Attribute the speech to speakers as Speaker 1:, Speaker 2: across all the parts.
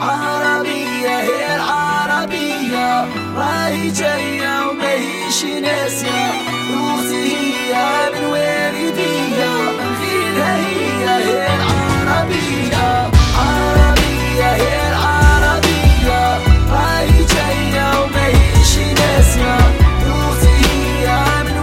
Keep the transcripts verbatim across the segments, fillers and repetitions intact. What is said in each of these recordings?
Speaker 1: عربية هي العربية راهي جاية وماهيش ناسية روسي هي من والدية من غيرها هي هي العربية عربية هي العربية راهي جاية وماهيش ناسية روسي هي من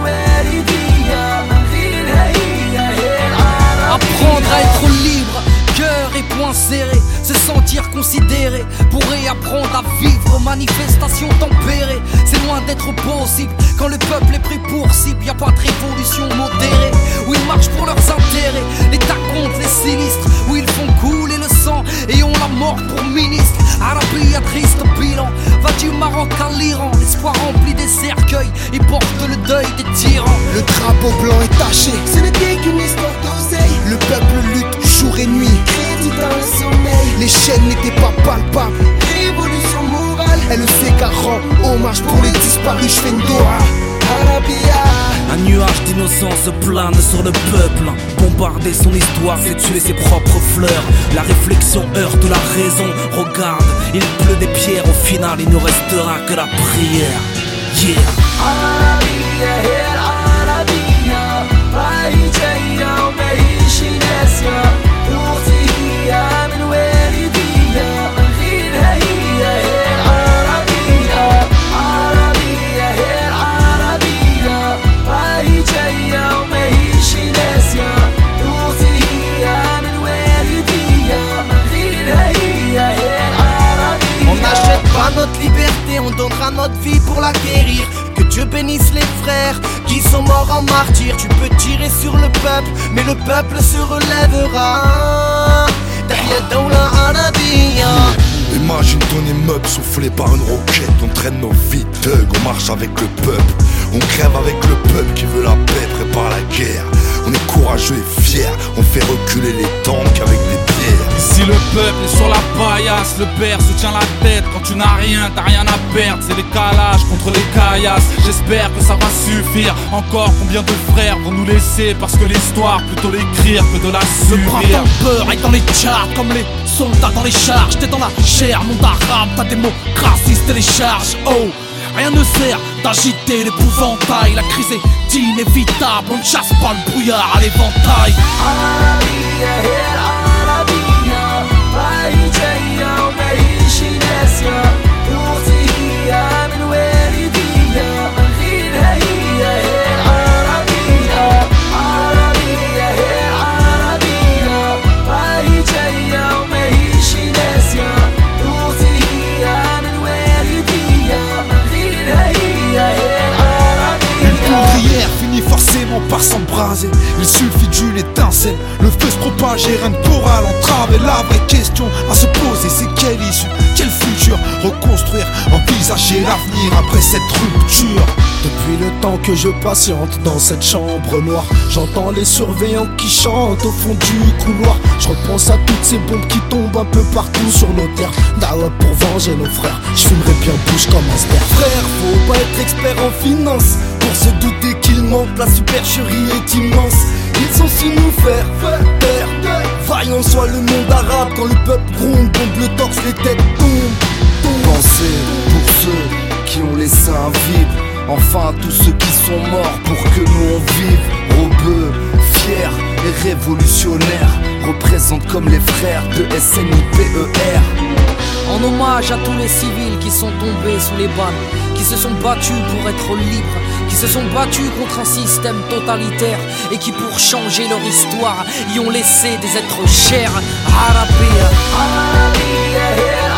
Speaker 1: والدية من غيرها هي هي العربية.
Speaker 2: Apprendre à être libre, cœur et poing serré, se sentir considéré, pour réapprendre à vivre, manifestation tempérée. C'est loin d'être possible quand le peuple est pris pour cible. Y'a pas de révolution modérée, où ils marchent pour leurs intérêts. L'État compte les sinistres, où ils font couler le sang et ont la mort pour ministre. Arabia, triste bilan, va du Maroc à l'Iran. L'espoir rempli des cercueils, ils portent le deuil des tyrans.
Speaker 3: Le drapeau blanc est taché, ce n'était qu'une histoire d'oseille. Le peuple lutte jour et nuit, crédit dans le sommeil. Les chaînes n'étaient pas palpables, révolution morale. Elle sait qu'elle rend hommage pour les disparus, j'fais une doha. Arabia.
Speaker 4: Un nuage d'innocence plane sur le peuple. Bombarder son histoire, c'est tuer ses propres fleurs. La réflexion heurte la raison. Regarde, il pleut des pierres. Au final, il ne restera que la prière. Yeah.
Speaker 1: عربية هي العربية راهي جاية وماهيش ناسية روسي هي من والدية من غيرها هي هي العربية عربية هي العربية راهي جاية وماهيش ناسية روسي هي من والدية من غيرها هي هي العربية.
Speaker 5: On n'achète pas notre liberté, on donnera notre vie pour la guérir. Que Dieu bénisse les frères qui sont morts en martyrs. Tu peux tirer sur le peuple, mais le peuple se relèvera. Tahia Dawla Arabia.
Speaker 6: Imagine ton immeuble soufflé par une roquette. On traîne nos vies thug, on marche avec le peuple. On crève avec le peuple qui veut la paix, prépare la guerre. On est courageux et fiers, on fait reculer les tanks avec des pierres.
Speaker 7: Si le peuple est sur la paillasse, le père se tient la tête. Quand tu n'as rien, t'as rien à perdre. C'est les calages contre les caillasses. J'espère que ça va suffire. Encore combien de frères vont nous laisser parce que l'histoire, plutôt l'écrire que de la subir.
Speaker 2: Le printemps peur est dans les charts comme les soldats dans les charges. T'es dans la chair, monde arabe, ta démocratie se télécharge. Oh, rien ne sert d'agiter l'épouvantail. La crise est inévitable, on ne chasse pas le brouillard à l'éventail.
Speaker 1: عربية هي العربية راهي جاية وماهيش ناسية روسي هي من والدية من غيرها هي هي العربية عربية هي العربية راهي جاية وماهيش ناسية روسي هي من والدية من غيرها هي هي العربية.
Speaker 3: Une poudrière finit forcément par s'embraser. Il suffit d'une étincelle, le feu se propage et rien ne pourra l'entraver. La vraie question à se poser, c'est quelle issue, quel futur reconstruire, envisager l'avenir après cette rupture. Depuis le temps que je patiente dans cette chambre noire, j'entends les surveillants qui chantent au fond du couloir. Je repense à toutes ces bombes qui tombent un peu partout sur nos terres. Dawa pour venger nos frères, je fumerai bien bouche comme un ster. Frère, faut pas être expert en finance pour se douter qu'il manque, la supercherie est immense. Ils sont si nous faire taire. Vaillant soit le monde arabe quand le peuple gronde, bombe le torse, les têtes tombent, tombent. Pensez pour ceux qui ont les seins vides, enfin tous ceux qui sont morts pour que nous on vive. Robeux, fiers et révolutionnaires, représentent comme les frères de S N I P E R.
Speaker 2: En hommage à tous les civils qui sont tombés sous les balles, qui se sont battus pour être libres, qui se sont battus contre un système totalitaire et qui pour changer leur histoire y ont laissé des êtres chers. Arabia,
Speaker 1: عربية هي